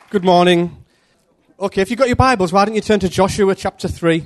Good morning. Okay, if you've got your Bibles, why don't you turn to Joshua chapter 3.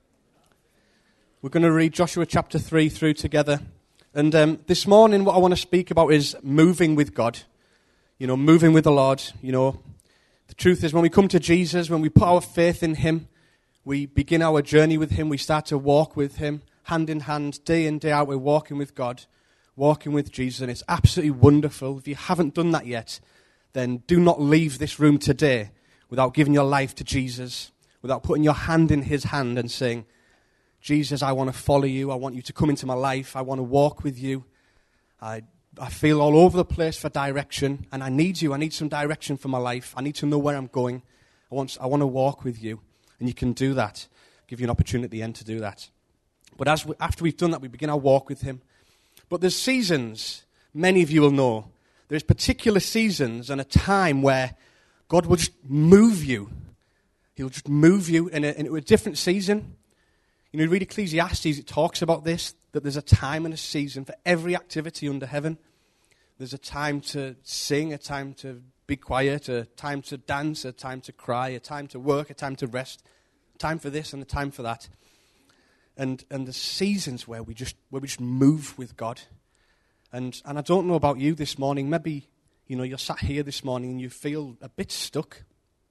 We're going to read Joshua chapter 3 through together. And this morning what I want to speak about is moving with God. Moving with the Lord. The truth is when we come to Jesus, when we put our faith in Him, we begin our journey with Him, we start to walk with Him, hand in hand, day in, day out, we're walking with God, walking with Jesus, and it's absolutely wonderful. If you haven't done that yet, then do not leave this room today without giving your life to Jesus, without putting your hand in His hand and saying, Jesus, I want to follow you. I want you to come into my life. I want to walk with you. I feel all over the place for direction, and I need you. I need some direction for my life. I need to know where I'm going. I want to walk with you, and you can do that. I'll give you an opportunity at the end to do that. But after we've done that, we begin our walk with Him. But there's seasons, many of you will know, there's particular seasons and a time where God will just move you. He'll just move you into a different season. You read Ecclesiastes, it talks about this, that there's a time and a season for every activity under heaven. There's a time to sing, a time to be quiet, a time to dance, a time to cry, a time to work, a time to rest, a time for this and a time for that. And the seasons where we just move with God. And I don't know about you this morning, maybe you're sat here this morning and you feel a bit stuck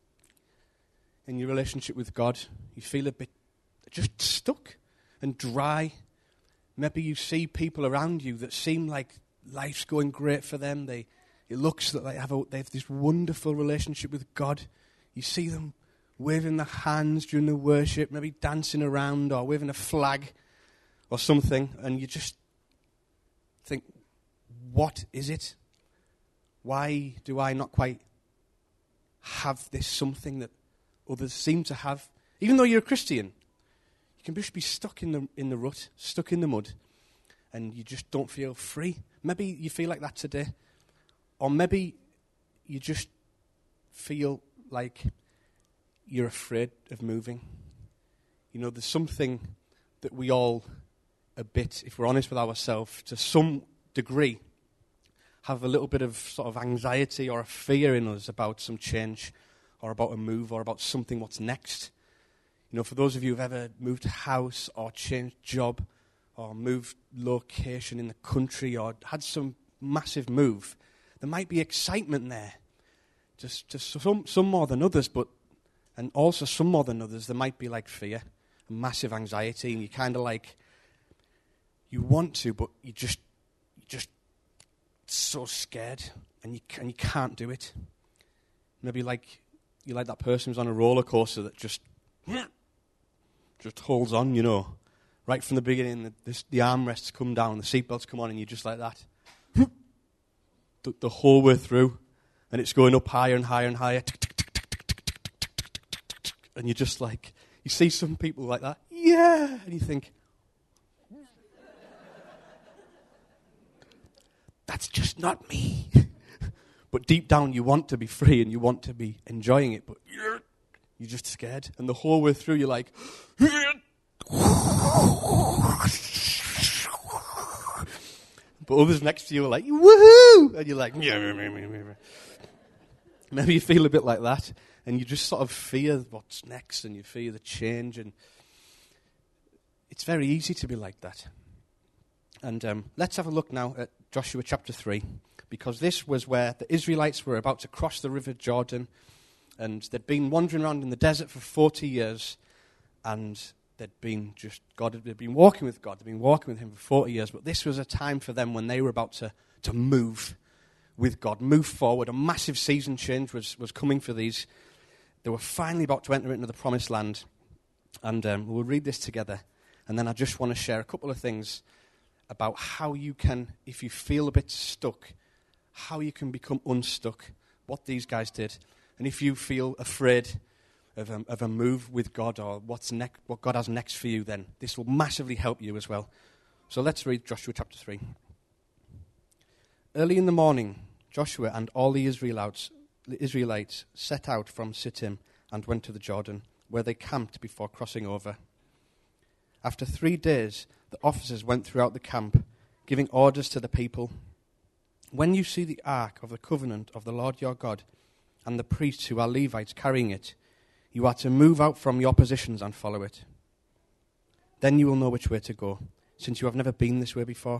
in your relationship with God. You feel a bit just stuck and dry. Maybe you see people around you that seem like life's going great for them. It looks like they have this wonderful relationship with God. You see them waving their hands during the worship, maybe dancing around or waving a flag or something, and you just think, what is it? Why do I not quite have this something that others seem to have? Even though you're a Christian, you can just be stuck in the rut, stuck in the mud, and you just don't feel free. Maybe you feel like that today. Or maybe you just feel like you're afraid of moving. There's something that we all, a bit, if we're honest with ourselves, to some degree, have a little bit of sort of anxiety or a fear in us about some change or about a move or about something what's next. For those of you who've ever moved house or changed job or moved location in the country or had some massive move, there might be excitement there. Just some more than others, and also some more than others, there might be like fear, massive anxiety, and you kind of like, you want to, but you just so scared, and you can't do it. Maybe like you like that person who's on a roller coaster that just holds on, right from the beginning. The armrests come down, the seatbelts come on, and you're just like that, the whole way through, and it's going up higher and higher and higher, and you're just like, you see some people like that, yeah, and you think, that's just not me. But deep down you want to be free and you want to be enjoying it, but you're just scared. And the whole way through you're like, but others next to you are like, woohoo! And you're like, maybe you feel a bit like that, and you just sort of fear what's next, and you fear the change, and it's very easy to be like that. And let's have a look now at Joshua chapter 3, because this was where the Israelites were about to cross the river Jordan, and they'd been wandering around in the desert for 40 years, and they'd been walking with God, they'd been walking with Him for 40 years, but this was a time for them when they were about to move with God, move forward. A massive season change was coming for these. They were finally about to enter into the promised land, and we'll read this together, and then I just want to share a couple of things about how you can, if you feel a bit stuck, how you can become unstuck, what these guys did. And if you feel afraid of a move with God or what God has next for you, then this will massively help you as well. So let's read Joshua chapter 3. Early in the morning, Joshua and all the Israelites set out from Sittim and went to the Jordan, where they camped before crossing over. After 3 days, the officers went throughout the camp, giving orders to the people. When you see the ark of the covenant of the Lord your God and the priests who are Levites carrying it, you are to move out from your positions and follow it. Then you will know which way to go, since you have never been this way before.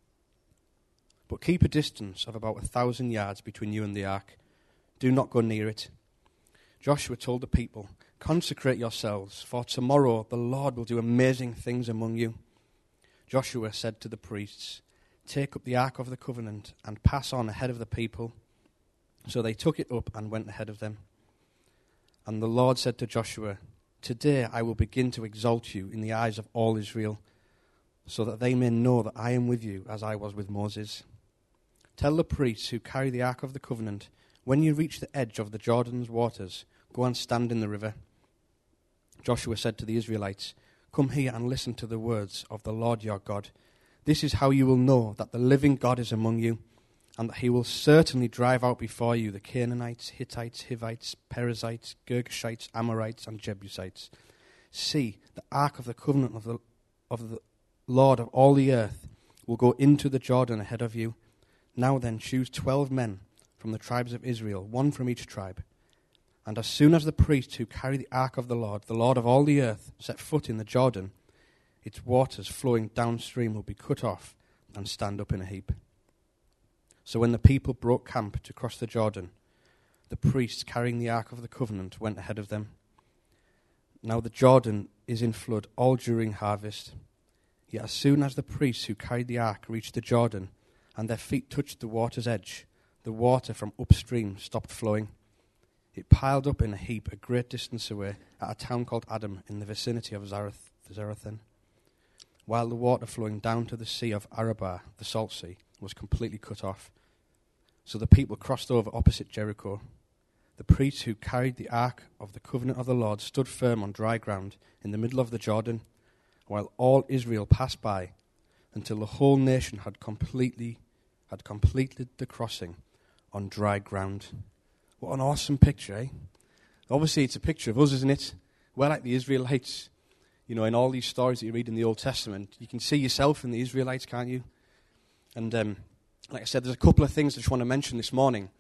But keep a distance of about 1,000 yards between you and the ark. Do not go near it. Joshua told the people, consecrate yourselves, for tomorrow the Lord will do amazing things among you. Joshua said to the priests, take up the ark of the covenant and pass on ahead of the people. So they took it up and went ahead of them. And the Lord said to Joshua, today I will begin to exalt you in the eyes of all Israel, so that they may know that I am with you as I was with Moses. Tell the priests who carry the ark of the covenant, when you reach the edge of the Jordan's waters, go and stand in the river. Joshua said to the Israelites, come here and listen to the words of the Lord your God. This is how you will know that the living God is among you, and that he will certainly drive out before you the Canaanites, Hittites, Hivites, Perizzites, Girgashites, Amorites, and Jebusites. See, the ark of the covenant of the Lord of all the earth will go into the Jordan ahead of you. Now then, choose 12 men from the tribes of Israel, one from each tribe. And as soon as the priests who carry the ark of the Lord of all the earth, set foot in the Jordan, its waters flowing downstream will be cut off and stand up in a heap. So when the people broke camp to cross the Jordan, the priests carrying the ark of the covenant went ahead of them. Now the Jordan is in flood all during harvest. Yet as soon as the priests who carried the ark reached the Jordan, and their feet touched the water's edge, the water from upstream stopped flowing. It piled up in a heap a great distance away at a town called Adam in the vicinity of Zarethan, while the water flowing down to the sea of Arabah, the salt sea, was completely cut off. So the people crossed over opposite Jericho. The priests who carried the ark of the covenant of the Lord stood firm on dry ground in the middle of the Jordan, while all Israel passed by until the whole nation had completed the crossing on dry ground. What an awesome picture, eh? Obviously, it's a picture of us, isn't it? We're like the Israelites. You know, in all these stories that you read in the Old Testament, you can see yourself in the Israelites, can't you? And like I said, there's a couple of things I just want to mention this morning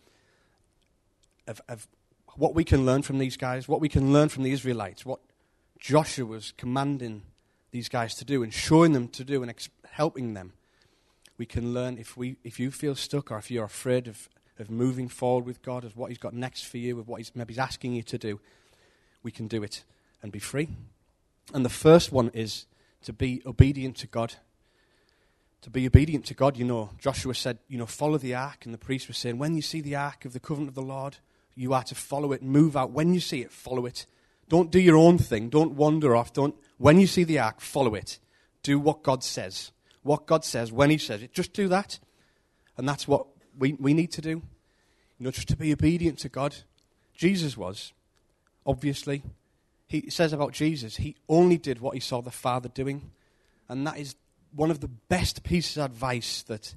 of what we can learn from these guys, what we can learn from the Israelites, what Joshua was commanding these guys to do and showing them to do and helping them. We can learn if you feel stuck or if you're afraid of moving forward with God, of what he's got next for you, of what he's asking you to do, we can do it and be free. And the first one is to be obedient to God. To be obedient to God, Joshua said, follow the ark, and the priest was saying, when you see the ark of the covenant of the Lord, you are to follow it, move out. When you see it, follow it. Don't do your own thing. Don't wander off. When you see the ark, follow it. Do what God says. What God says, when he says it, just do that. And that's what we need to do. Just to be obedient to God. Jesus was, obviously. He says about Jesus, he only did what he saw the Father doing. And that is one of the best pieces of advice that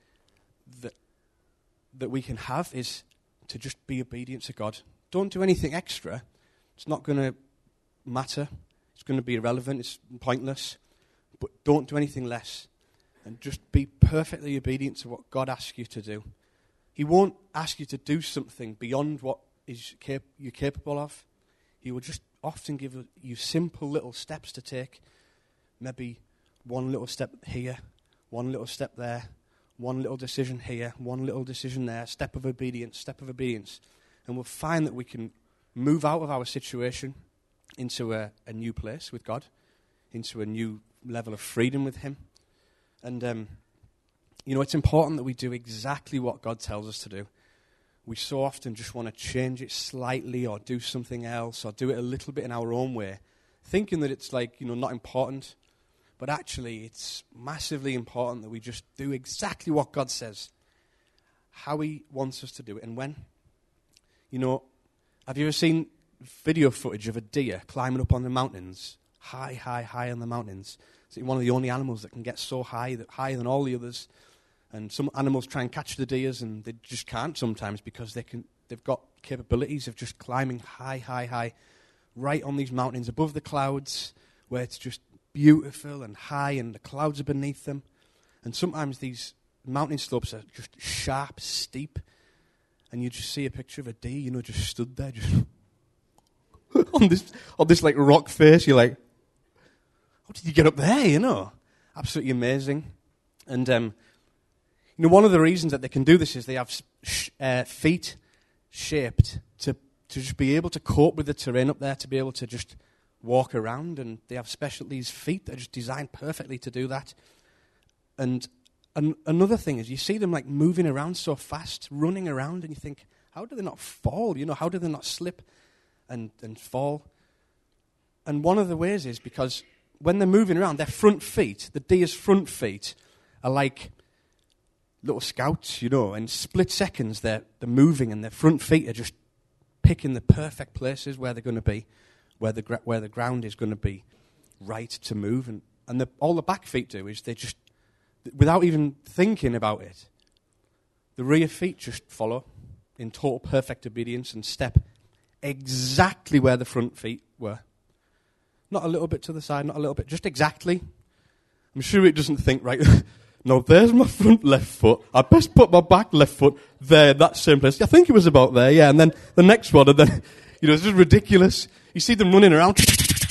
we can have, is to just be obedient to God. Don't do anything extra. It's not going to matter. It's going to be irrelevant. It's pointless. But don't do anything less. And just be perfectly obedient to what God asks you to do. He won't ask you to do something beyond what you're capable of. He will just often give you simple little steps to take. Maybe one little step here, one little step there, one little decision here, one little decision there, step of obedience. And we'll find that we can move out of our situation into a new place with God, into a new level of freedom with him. And, it's important that we do exactly what God tells us to do. We so often just want to change it slightly or do something else or do it a little bit in our own way, thinking that it's not important. But actually, it's massively important that we just do exactly what God says, how he wants us to do it and when. Have you ever seen video footage of a deer climbing up on the mountains, high on the mountains? It's one of the only animals that can get so higher than all the others. And some animals try and catch the deers, and they just can't sometimes because they've got capabilities of just climbing high, right on these mountains above the clouds, where it's just beautiful and high, and the clouds are beneath them. And sometimes these mountain slopes are just sharp, steep, and you just see a picture of a deer, just stood there, just on this like rock face. You're like, how did you get up there? Absolutely amazing. And one of the reasons that they can do this is they have feet shaped to just be able to cope with the terrain up there, to be able to just walk around, and they have these feet that are just designed perfectly to do that. And another thing is you see them like moving around so fast, running around, and you think, how do they not fall? How do they not slip and fall? And one of the ways is because when they're moving around, their front feet, the deer's front feet, are like little scouts, in split seconds they're moving, and their front feet are just picking the perfect places where they're going to be, where the ground is going to be right to move. And all the back feet do is they just, without even thinking about it, the rear feet just follow in total perfect obedience and step exactly where the front feet were. Not a little bit to the side, not a little bit, just exactly. I'm sure it doesn't think, right, no, there's my front left foot. I best put my back left foot there, that same place. I think it was about there, yeah. And then the next one, and then, it's just ridiculous. You see them running around.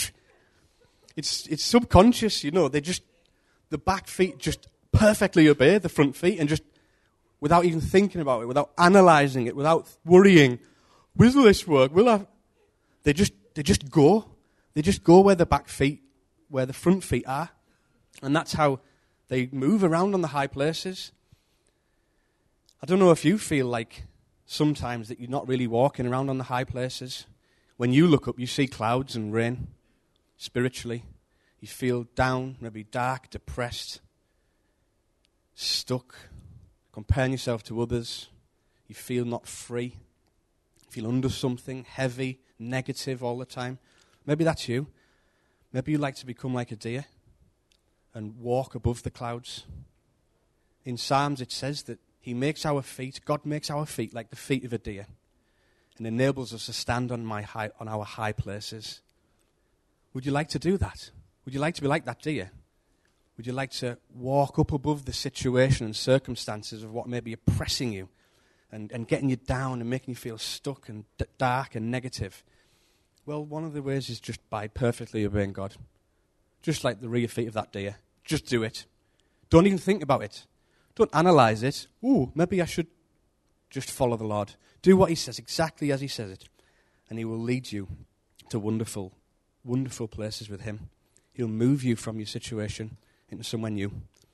It's subconscious, the back feet just perfectly obey the front feet, and just without even thinking about it, without analysing it, without worrying, will this work? They just go. They just go where the front feet are. And that's how they move around on the high places. I don't know if you feel like sometimes that you're not really walking around on the high places. When you look up, you see clouds and rain. Spiritually, you feel down, maybe dark, depressed, stuck, comparing yourself to others. You feel not free. You feel under something, heavy, negative all the time. Maybe that's you. Maybe you like to become like a deer and walk above the clouds. In Psalms it says that God makes our feet like the feet of a deer and enables us to stand on our high places. Would you like to do that? Would you like to be like that deer? Would you like to walk up above the situation and circumstances of what may be oppressing you and getting you down and making you feel stuck and dark and negative? Well, one of the ways is just by perfectly obeying God. Just like the rear feet of that deer. Just do it. Don't even think about it. Don't analyze it. Ooh, maybe I should just follow the Lord. Do what he says exactly as he says it. And he will lead you to wonderful, wonderful places with him. He'll move you from your situation into somewhere new.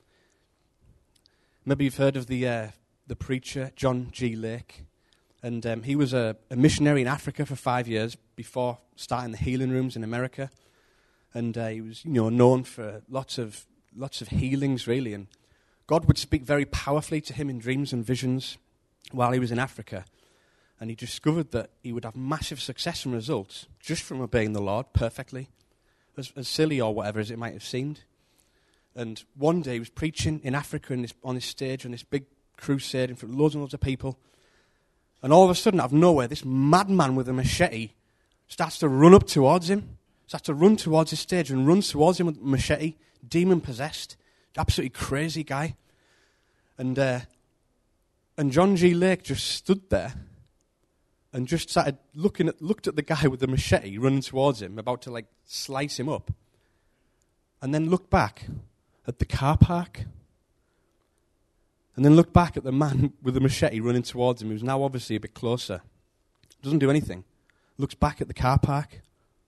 Maybe you've heard of the preacher, John G. Lake. And he was a missionary in Africa for 5 years before starting the healing rooms in America. And he was, known for lots of healings, really. And God would speak very powerfully to him in dreams and visions while he was in Africa. And he discovered that he would have massive success and results just from obeying the Lord perfectly, as silly or whatever as it might have seemed. And one day he was preaching in Africa on this stage, on this big crusade in front of loads and loads of people. And all of a sudden, out of nowhere, this madman with a machete starts to run up towards him, starts to run towards his stage and runs towards him with a machete, demon-possessed, absolutely crazy guy. And John G. Lake just stood there and just started looked at the guy with the machete running towards him, about to slice him up, and then looked back at the car park, and then looked back at the man with the machete running towards him, who's now obviously a bit closer. Doesn't do anything. Looks back at the car park.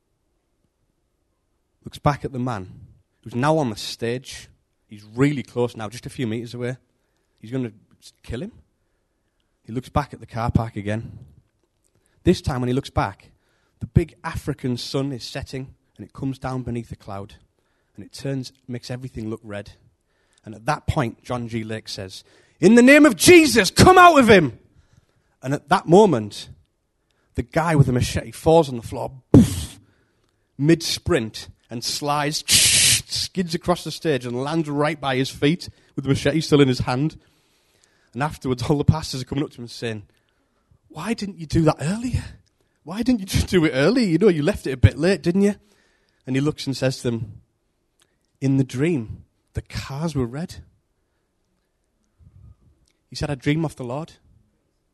Looks back at the man who's now on the stage. He's really close now, just a few meters away. He's going to kill him. He looks back at the car park again. This time when he looks back, the big African sun is setting, and it comes down beneath a cloud, and it makes everything look red. And at that point, John G. Lake says, "In the name of Jesus, come out of him!" And at that moment, the guy with the machete falls on the floor, poof, mid-sprint, and slides, skids across the stage and lands right by his feet with the machete still in his hand. And afterwards, all the pastors are coming up to him and saying, "Why didn't you do that earlier? Why didn't you just do it early? You left it a bit late, didn't you?" And he looks and says to them, "In the dream, the cars were red." He said, "I dream of the Lord.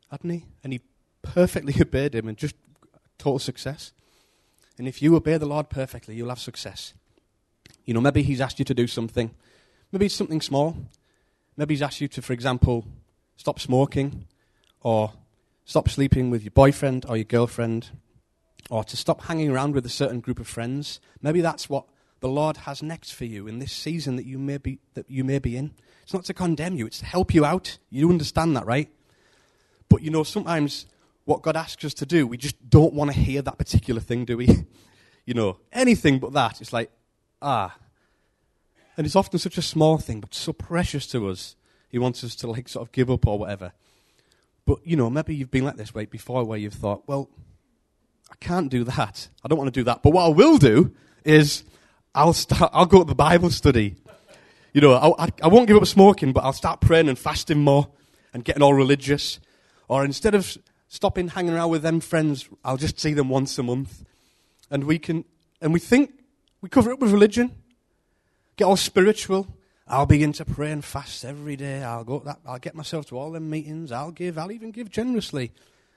hadn't he? And he perfectly obeyed him and just total success. And if you obey the Lord perfectly, you'll have success. You know, maybe he's asked you to do something. Maybe it's something small. Maybe he's asked you to, for example, stop smoking, or stop sleeping with your boyfriend or your girlfriend, or to stop hanging around with a certain group of friends. Maybe that's what the Lord has next for you in this season that you may be in. It's not to condemn you, it's to help you out. You understand that, right? But you know, sometimes what God asks us to do, we just don't want to hear that particular thing, do we? You know, anything but that. It's like, And it's often such a small thing, but so precious to us. He wants us to like sort of give up or whatever. But, you know, maybe you've been like this way before where you've thought, well, I can't do that. I don't want to do that. But what I will do is I'll go to the Bible study. You know, I won't give up smoking, but I'll start praying and fasting more and getting all religious. Or instead of stopping hanging around with them friends, I'll just see them once a month. And we think we cover it with religion. Get all spiritual. I'll begin to pray and fast every day. I'll get myself to all them meetings. I'll even give generously.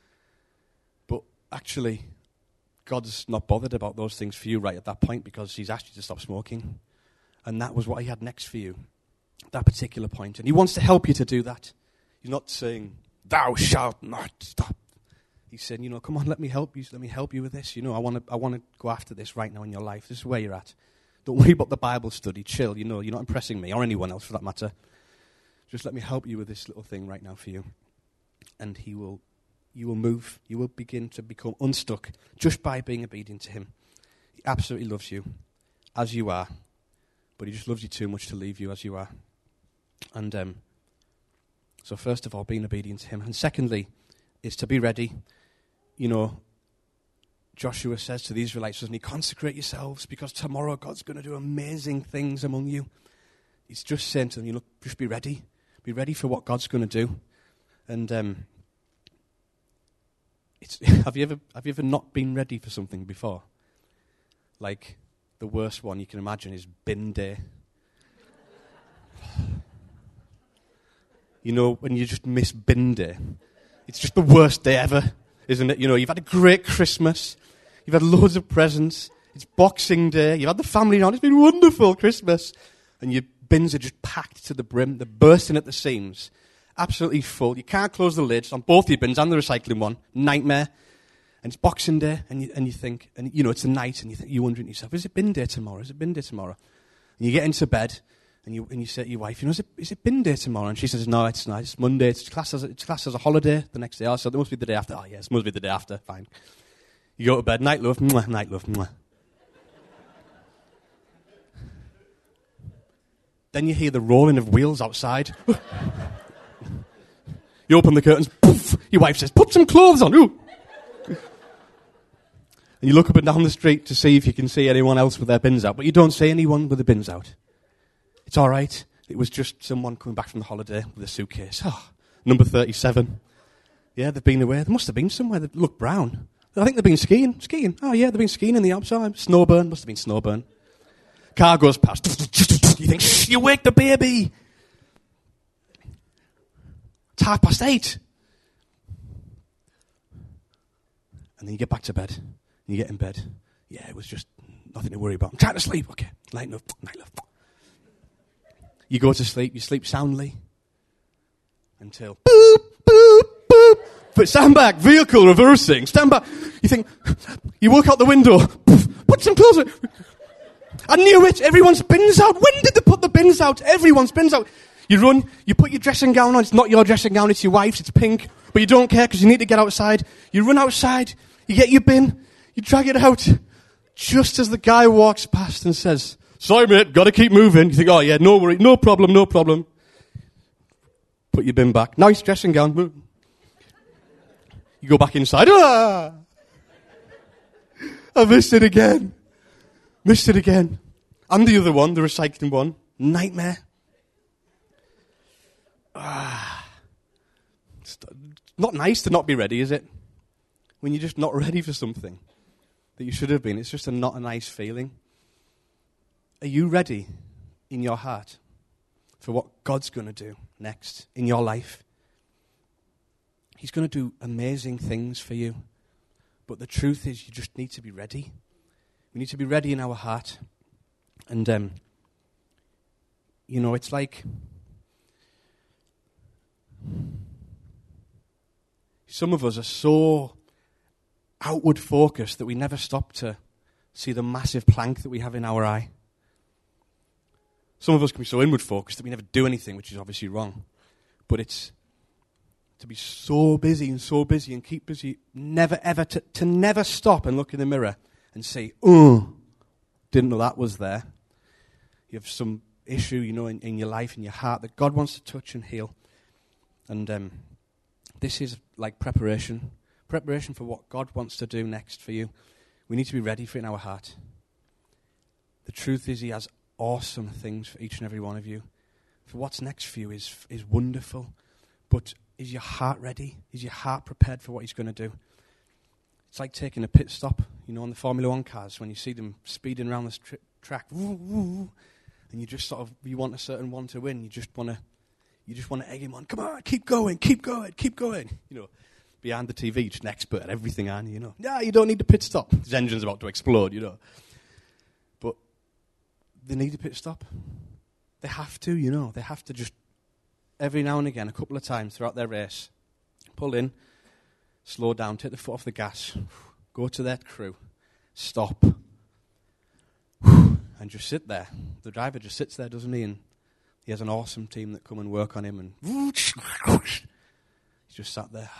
But actually, God's not bothered about those things for you right at that point because he's asked you to stop smoking. And that was what he had next for you, that particular point. And he wants to help you to do that. He's not saying, thou shalt not stop. He's saying, you know, come on, let me help you. Let me help you with this. You know, I want to go after this right now in your life. This is where you're at. Don't worry about the Bible study. Chill. You know, you're not impressing me or anyone else for that matter. Just let me help you with this little thing right now for you. And you will move. You will begin to become unstuck just by being obedient to him. He absolutely loves you as you are. But he just loves you too much to leave you as you are. And so first of all, being obedient to him. And secondly, is to be ready. You know, Joshua says to the Israelites, doesn't he, consecrate yourselves because tomorrow God's going to do amazing things among you. He's just saying to them, you know, just be ready. Be ready for what God's going to do. And have you ever not been ready for something before? Like, the worst one you can imagine is bin day. You know, when you just miss bin day. It's just the worst day ever, isn't it? You know, you've had a great Christmas. You've had loads of presents. It's Boxing Day. You've had the family around. It's been wonderful Christmas. And your bins are just packed to the brim. They're bursting at the seams. Absolutely full. You can't close the lids on both your bins and the recycling one. Nightmare. And it's Boxing Day, and you think, and you know, it's a night, and you're wondering to yourself, is it bin day tomorrow? Is it bin day tomorrow? And you get into bed, and you say to your wife, you know, is it bin day tomorrow? And she says, no, it's not. It's Monday. It's classed as a holiday the next day. Oh, so it must be the day after. Oh, yes, it must be the day after. Fine. You go to bed. Night, love. Mwah, night, love. Mwah. Then you hear the rolling of wheels outside. You open the curtains. Poof. Your wife says, put some clothes on. Ooh. And you look up and down the street to see if you can see anyone else with their bins out. But you don't see anyone with the bins out. It's all right. It was just someone coming back from the holiday with a suitcase. Oh, number 37. Yeah, they've been away. They must have been somewhere. They look brown. I think they've been skiing. Skiing. Oh, yeah, they've been skiing in the Alps. Oh, snowburn. Must have been snowburn. Car goes past. You think, shh, you wake the baby. It's 8:30. And then you get back to bed. And you get in bed. Yeah, it was just nothing to worry about. I'm trying to sleep. Okay, night love, night love. You go to sleep. You sleep soundly. Until boop, boop, boop. But stand back. Vehicle reversing. Stand back. You think, you walk out the window. Put some clothes on. I knew it. Everyone's bins out. When did they put the bins out? Everyone's bins out. You run. You put your dressing gown on. It's not your dressing gown. It's your wife's. It's pink. But you don't care because you need to get outside. You run outside. You get your bin. You drag it out. Just as the guy walks past and says, sorry, mate, got to keep moving. You think, oh, yeah, no worry. No problem, no problem. Put your bin back. Nice dressing gown. You go back inside. Ah! I missed it again. Missed it again. And the other one, the recycling one. Nightmare. It's not nice to not be ready, is it? When you're just not ready for something that you should have been. It's just not a nice feeling. Are you ready in your heart for what God's going to do next in your life? He's going to do amazing things for you. But the truth is, you just need to be ready. We need to be ready in our heart. And, it's like some of us are so outward focused that we never stop to see the massive plank that we have in our eye. Some of us can be so inward focused that we never do anything, which is obviously wrong. But it's to be so busy and keep busy, never ever, to never stop and look in the mirror and say, oh, didn't know that was there. You have some issue, in your life, in your heart, that God wants to touch and heal. And this is like preparation for what God wants to do next for you. We need to be ready for it in our heart. The truth is, He has awesome things for each and every one of you. For what's next for you is wonderful. But is your heart ready? Is your heart prepared for what He's going to do? It's like taking a pit stop, on the Formula 1 cars, when you see them speeding around this track, woo, woo, and you just you want a certain one to win. You just want to egg him on. Come on, keep going. Behind the TV, you're just an expert at everything, aren't you? No, you don't need the pit stop. His engine's about to explode, But they need a pit stop. They have to, They have to just, every now and again, a couple of times throughout their race, pull in, slow down, take the foot off the gas, go to their crew, stop, and just sit there. The driver just sits there, doesn't he? And he has an awesome team that come and work on him, and he's just sat there.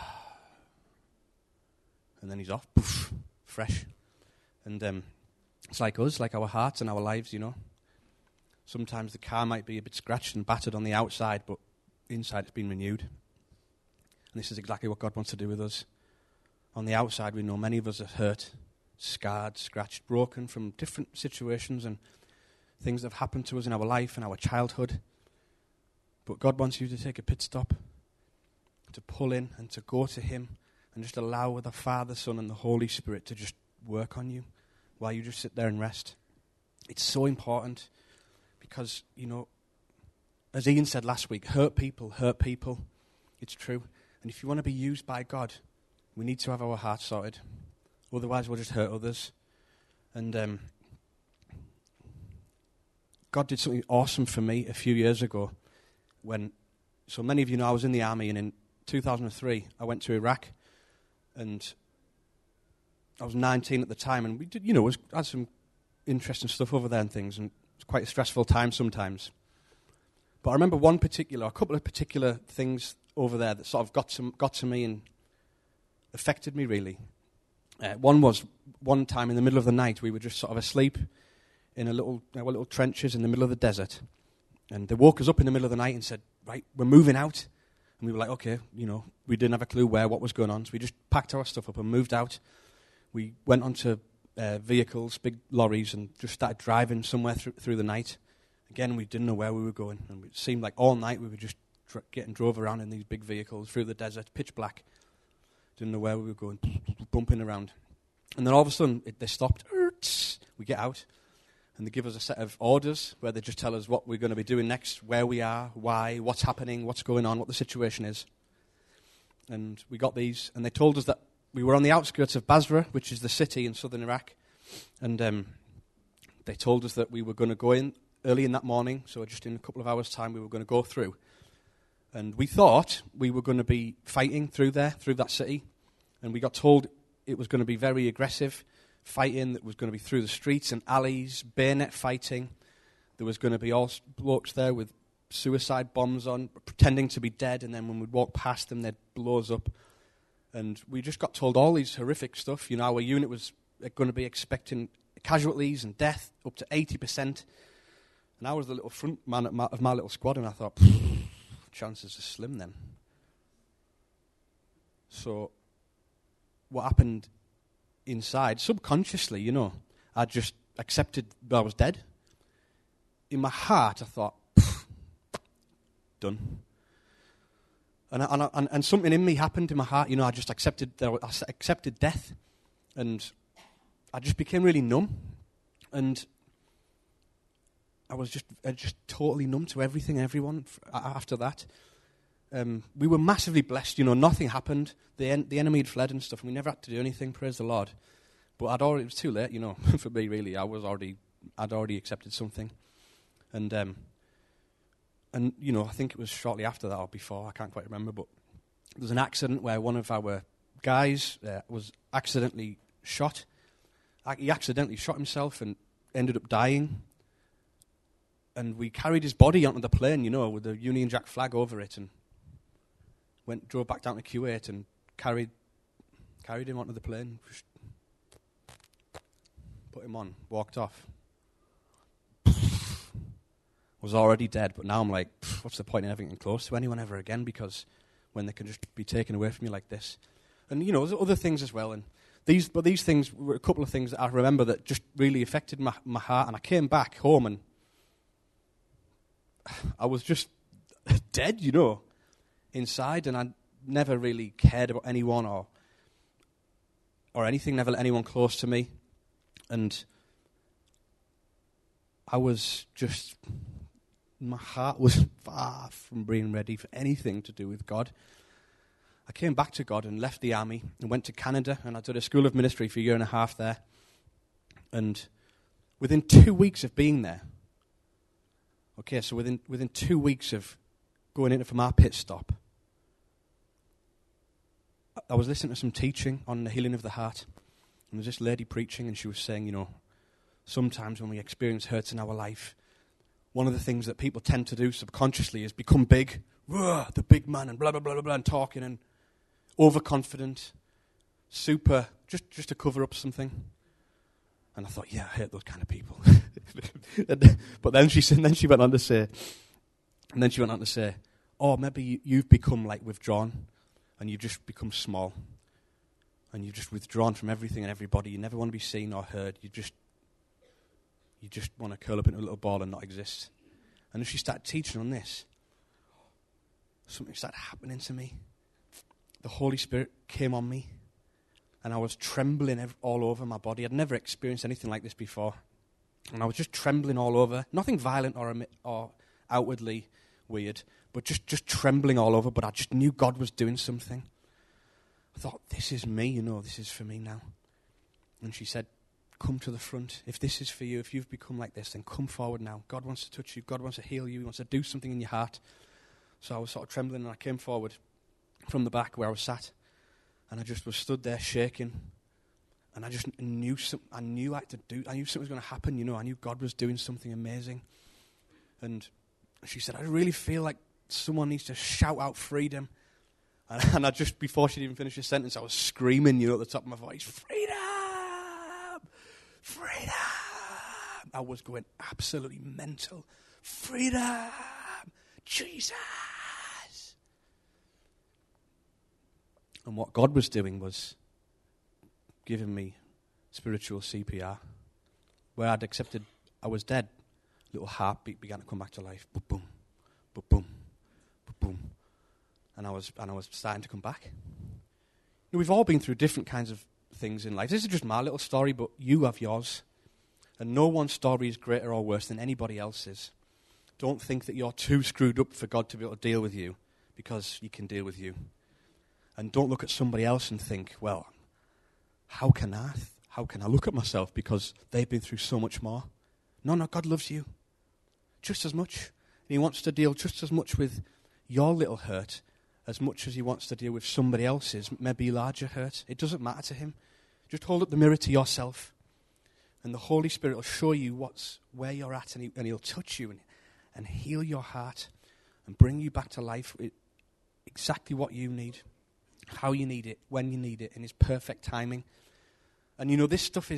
And then he's off, poof, fresh. And it's like us, like our hearts and our lives, Sometimes the car might be a bit scratched and battered on the outside, but inside it's been renewed. And this is exactly what God wants to do with us. On the outside, we know many of us are hurt, scarred, scratched, broken from different situations and things that have happened to us in our life and our childhood. But God wants you to take a pit stop, to pull in and to go to Him and just allow the Father, Son, and the Holy Spirit to just work on you while you just sit there and rest. It's so important because, as Ian said last week, hurt people. It's true. And if you want to be used by God, we need to have our hearts sorted. Otherwise, we'll just hurt others. And God did something awesome for me a few years ago so many of you know I was in the army, and in 2003, I went to Iraq. And I was 19 at the time, and we did, had some interesting stuff over there and things, and it was quite a stressful time sometimes. But I remember a couple of particular things over there that sort of got to me and affected me really. One was one time in the middle of the night, we were just sort of asleep in our little trenches in the middle of the desert, and they woke us up in the middle of the night and said, "Right, we're moving out." And we were like, okay, we didn't have a clue what was going on. So we just packed our stuff up and moved out. We went onto vehicles, big lorries, and just started driving somewhere through the night. Again, we didn't know where we were going. And it seemed like all night we were just drove around in these big vehicles through the desert, pitch black. Didn't know where we were going, bumping around. And then all of a sudden, they stopped. We get out. And they give us a set of orders where they just tell us what we're going to be doing next, where we are, why, what's happening, what's going on, what the situation is. And we got these, and they told us that we were on the outskirts of Basra, which is the city in southern Iraq. And they told us that we were going to go in early in that morning, so just in a couple of hours' time we were going to go through. And we thought we were going to be fighting through that city. And we got told it was going to be very aggressive fighting that was going to be through the streets and alleys, bayonet fighting. There was going to be all blokes there with suicide bombs on, pretending to be dead, and then when we'd walk past them, they'd blow us up. And we just got told all these horrific stuff. Our unit was going to be expecting casualties and death up to 80%. And I was the little front man of my little squad, and I thought, chances are slim then. So what happened inside, subconsciously, I just accepted that I was dead. In my heart, I thought, done. And something in me happened in my heart. I just accepted death, and I just became really numb, and I was just totally numb to everything, everyone after that. we were massively blessed. Nothing happened. The enemy had fled and stuff, and we never had to do anything. Praise the Lord. But it was too late, for me. Really, I'd already accepted something, and I think it was shortly after that or before. I can't quite remember. But there was an accident where one of our guys was accidentally shot. He accidentally shot himself and ended up dying. And we carried his body onto the plane, with the Union Jack flag over it, and drove back down to Kuwait and carried him onto the plane, put him on, walked off. Was already dead, but now I'm like, what's the point in having getting close to anyone ever again? Because when they can just be taken away from you like this, and there's other things as well. And these things were a couple of things that I remember that just really affected my heart. And I came back home and I was just dead, inside, and I never really cared about anyone or anything, never let anyone close to me. And my heart was far from being ready for anything to do with God. I came back to God and left the army and went to Canada, and I did a school of ministry for a year and a half there. And within 2 weeks of being there, so within 2 weeks of going in from our pit stop, I was listening to some teaching on the healing of the heart. And there was this lady preaching, and she was saying, sometimes when we experience hurts in our life, one of the things that people tend to do subconsciously is become big, the big man, and blah, blah, blah, blah, blah, and talking, and overconfident, super, just to cover up something. And I thought, I hate those kind of people. But then she went on to say, oh, maybe you've become like withdrawn, and you've just become small, and you've just withdrawn from everything and everybody. You never want to be seen or heard. You just want to curl up into a little ball and not exist. And as she started teaching on this, something started happening to me. The Holy Spirit came on me, and I was trembling all over my body. I'd never experienced anything like this before. And I was just trembling all over. Nothing violent or outwardly weird, but just trembling all over. But I just knew God was doing something. I thought, this is me, this is for me now. And she said, come to the front. If this is for you, if you've become like this, then come forward now. God wants to touch you. God wants to heal you. He wants to do something in your heart. So I was sort of trembling, and I came forward from the back where I was sat. And I just was stood there shaking. And I just knew I knew something was going to happen, I knew God was doing something amazing. And she said, I really feel like someone needs to shout out freedom. And I just, before she'd even finished the sentence, I was screaming, at the top of my voice, freedom! Freedom! I was going absolutely mental. Freedom! Jesus! And what God was doing was giving me spiritual CPR. Where I'd accepted I was dead, little heartbeat began to come back to life. Boom, boom, boom, boom, boom. And I was starting to come back. We've all been through different kinds of things in life. This is just my little story, but you have yours. And no one story is greater or worse than anybody else's. Don't think that you're too screwed up for God to be able to deal with you, because He can deal with you. And don't look at somebody else and think, well, how can I look at myself because they've been through so much more? No, God loves you just as much. And He wants to deal just as much with your little hurt as much as He wants to deal with somebody else's, maybe larger hurt. It doesn't matter to Him. Just hold up the mirror to yourself, and the Holy Spirit will show you where you're at, and He'll touch you and heal your heart and bring you back to life with exactly what you need, how you need it, when you need it, in His perfect timing. And this stuff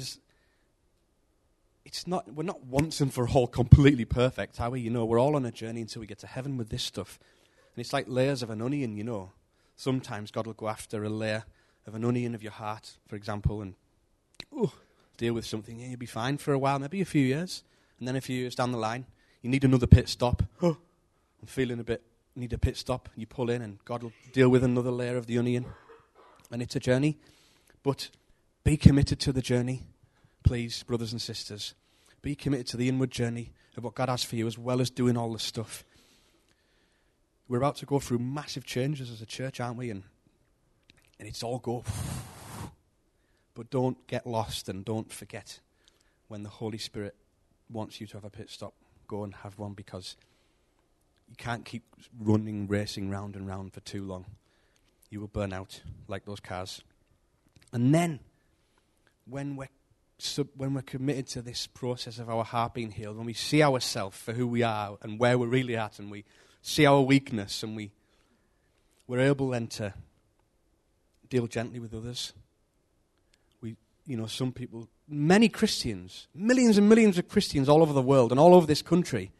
we're not once and for all completely perfect, are we? We're all on a journey until we get to heaven with this stuff. And it's like layers of an onion, Sometimes God will go after a layer of an onion of your heart, for example, and deal with something. You'll be fine for a while, maybe a few years. And then a few years down the line, you need another pit stop. I'm feeling need a pit stop. You pull in, and God will deal with another layer of the onion. And it's a journey. But be committed to the journey, please, brothers and sisters. Be committed to the inward journey of what God has for you, as well as doing all the stuff. we're about to go through massive changes as a church, aren't we? And it's all go. But don't get lost and don't forget when the Holy Spirit wants you to have a pit stop, go and have one, because you can't keep racing round and round for too long. You will burn out like those cars. And then, when we're committed to this process of our heart being healed, when we see ourselves for who we are and where we're really at, and we see our weakness, and we're able then to deal gently with others. Some people, many Christians, millions and millions of Christians all over the world and all over this country,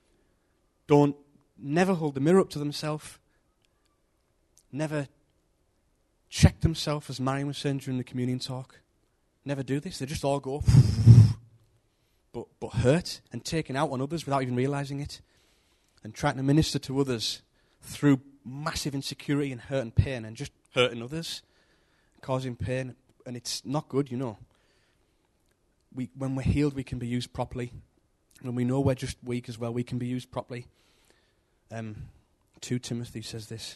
never hold the mirror up to themselves, never check themselves, as Marion was saying during the communion talk. Never do this. They just all go, but hurt and taken out on others without even realizing it, and trying to minister to others through massive insecurity and hurt and pain, and just hurting others, causing pain. And it's not good, When we're healed, we can be used properly. When we know we're just weak as well, we can be used properly. 2 Timothy says this.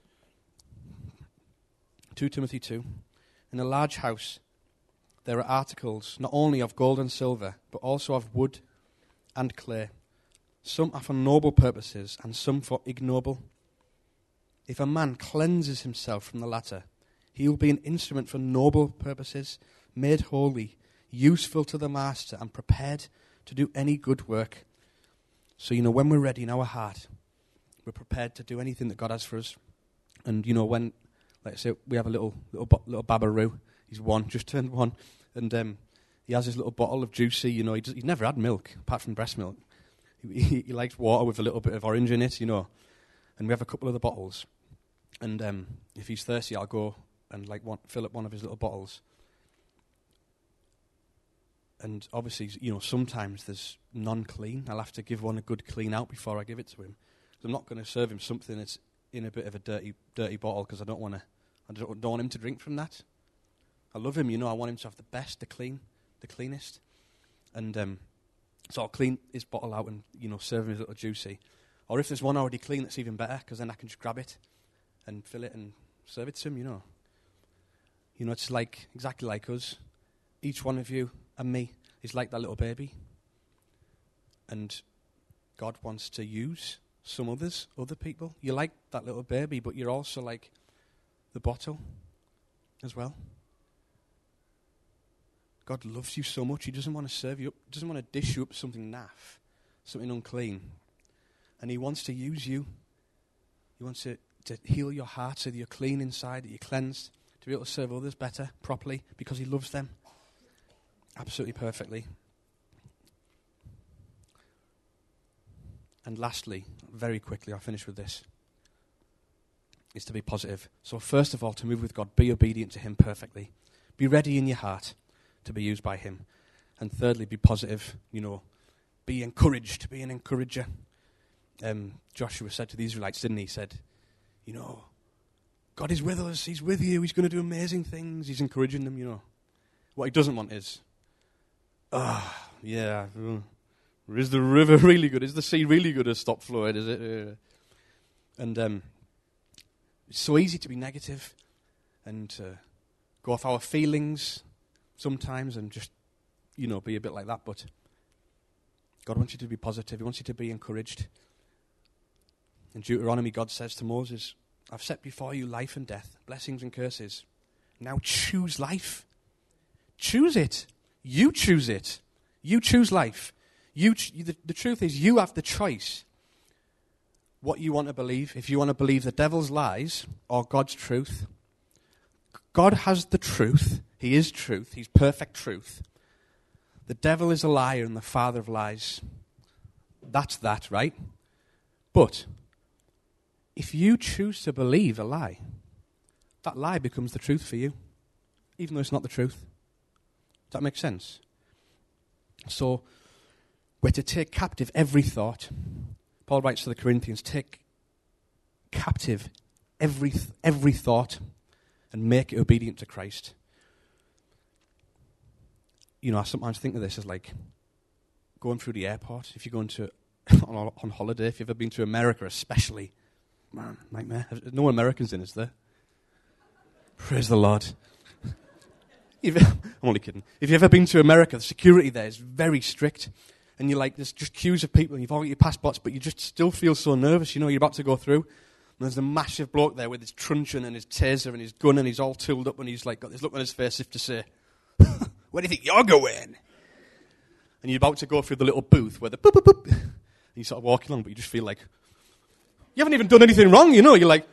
2 Timothy 2. In a large house, there are articles not only of gold and silver, but also of wood and clay. Some are for noble purposes, and some for ignoble. If a man cleanses himself from the latter, he will be an instrument for noble purposes, made holy, useful to the master, and prepared to do any good work. So, when we're ready in our heart, we're prepared to do anything that God has for us. And, when, let's say, we have a little Babaroo, he's just turned 1, and he has his little bottle of juicy, he's never had milk, apart from breast milk. He likes water with a little bit of orange in it, and we have a couple of the bottles. And if he's thirsty, I'll go and fill up one of his little bottles. And obviously, sometimes there's non-clean. I'll have to give one a good clean out before I give it to him. So I'm not going to serve him something that's in a bit of a dirty bottle, because I don't want him to drink from that. I love him, I want him to have the best, the cleanest. And so I'll clean his bottle out and, serve him his little juicy. Or if there's one already clean, that's even better, because then I can just grab it and fill it and serve it to him, it's exactly like us. Each one of you and me is like that little baby. And God wants to use some other people. You're like that little baby, but you're also like the bottle as well. God loves you so much, he doesn't want to serve you up, doesn't want to dish you up something naff, something unclean. And he wants to use you. He wants to heal your heart so that you're clean inside, that you're cleansed, to be able to serve others better, properly, because he loves them absolutely perfectly. And lastly, very quickly, I'll finish with this, is to be positive. So first of all, to move with God, be obedient to him perfectly. Be ready in your heart to be used by him. And thirdly, be positive, be encouraged, be an encourager. Joshua said to the Israelites, didn't he? He said, God is with us, he's with you, he's going to do amazing things. He's encouraging them, What he doesn't want is, is the river really good? Is the sea really good to stop flowing? Is it? And it's so easy to be negative and to go off our feelings sometimes and just, be a bit like that. But God wants you to be positive. He wants you to be encouraged. In Deuteronomy, God says to Moses, I've set before you life and death, blessings and curses. Now choose life. Choose it. You choose it. You choose life. The truth is, you have the choice what you want to believe. If you want to believe the devil's lies or God's truth. God has the truth. He is truth. He's perfect truth. The devil is a liar and the father of lies. That's that, right? But if you choose to believe a lie, that lie becomes the truth for you, even though it's not the truth. Does that make sense? So, we're to take captive every thought. Paul writes to the Corinthians, take captive every thought and make it obedient to Christ. I sometimes think of this as like going through the airport. If you're going to on holiday, if you've ever been to America especially, man, nightmare. There's no Americans in, is there? Praise the Lord. I'm only kidding. If you've ever been to America, the security there is very strict. And you're like, there's just queues of people, and you've all got your passports, but you just still feel so nervous, you're about to go through. And there's a massive bloke there with his truncheon and his taser and his gun, and he's all tooled up, and he's like got this look on his face as if to say, where do you think you're going? And you're about to go through the little booth where the boop, boop, boop. And you sort of walk along, but you just feel like, you haven't even done anything wrong, you're like.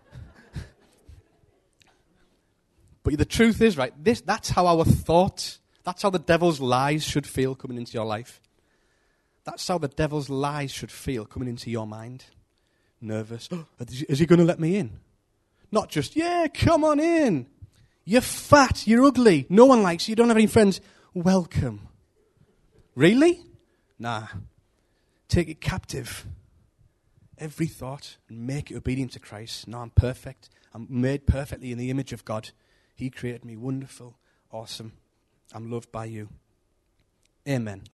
But the truth is, right, that's how our thoughts, that's how the devil's lies should feel coming into your life. That's how the devil's lies should feel coming into your mind. Nervous. Is he going to let me in? Not just, yeah, come on in. You're fat, you're ugly, no one likes you, you don't have any friends. Welcome. Really? Nah. Take it captive. Every thought, and make it obedient to Christ. No, I'm perfect. I'm made perfectly in the image of God. He created me wonderful, awesome. I'm loved by you. Amen.